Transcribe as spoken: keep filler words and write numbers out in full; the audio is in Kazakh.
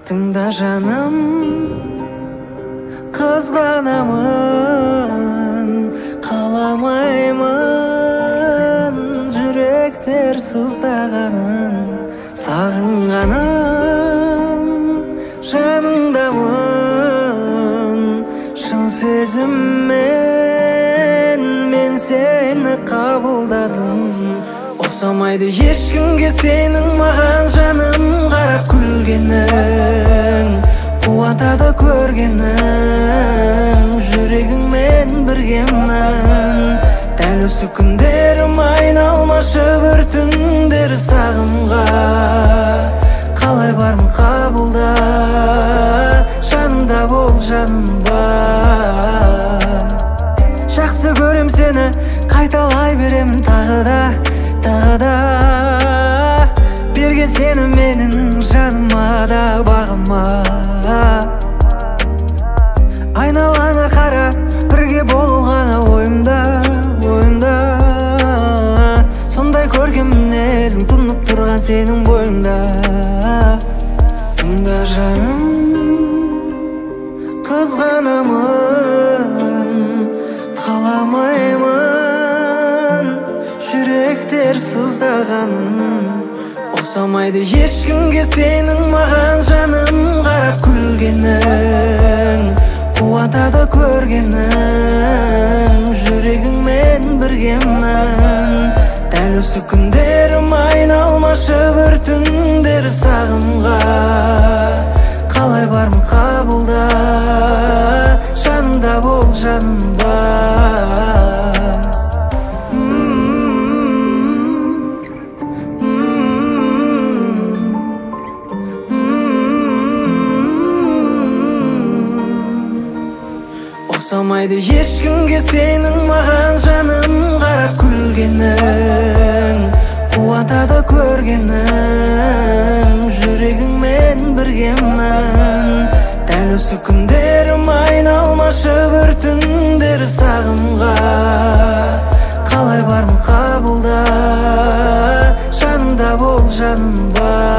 Тыңда жаным, қызғанамын, қаламаймын жүректер сыздағанын. Сағынғаным, жаныңдамын, шын сезіммен мен сені қабылдадым. Ұқсамайды ешкімге сенің маған жаным, қарап күлгенің, қуантады көргенің, жүрегіңмен біргемін. Дәл осы күндерім айналмашы бір түндер сағымға. Қалай бармын қабылда, жанымда бол жанымда. Жақсы көрем сені, қайталай беремін тағы да, тағы да. Берген сені менің жаныма да бағыма. Айналаңа қара, бірге болу ғана ойымда, ойымда. Сондай көркем мінезің тұнып тұрған сенің бойыңда. Тыңда жаным, қызғанамын, қаламаймын жүректер сыздағанын. Ұқсамайды ешкімге сенің маған жаным, қарап күлгенің, қуантады көргенің, жүрегіңмен біргемін. Дәл осы күндерім айналмашы бір түндер сағымға. Қалай бармын қабылда, жанымда бол жанымда. Ұқсамайды ешкімге сенің маған жаным, қарап күлгенің, қуантады көргенің, жүрегіңмен біргемін. Дәл осы күндерім айналмашы бір түндер сағымға. Қалай бармын қабылда, жанымда бол жанымда.